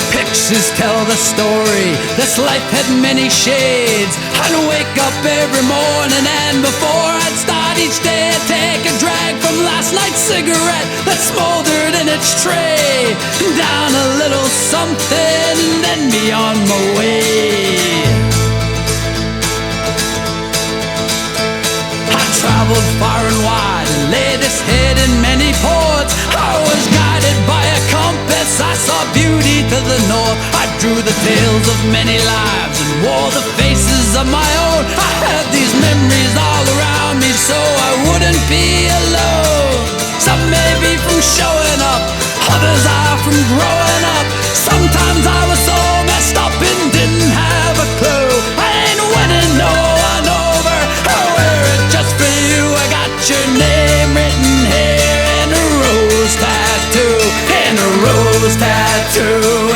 Pictures tell the story, this life had many shades. I'd wake up every morning and before I'd start each day I'd take a drag from last night's cigarette that smoldered in its tray. Down a little something and then be on my way. I traveled far and wide and laid this head in many ports. I was guided by a compass, I saw beauty to the north. I drew the tales of many lives and wore the faces of my own. I had these memories all around me so I wouldn't be alone. Some may be from showing up, others are from growing up. Sometimes I was so messed up and didn't have a clue. I ain't winning no one over, I wear it just for you. I got your name written here in a rose tattoo, in a rose tattoo.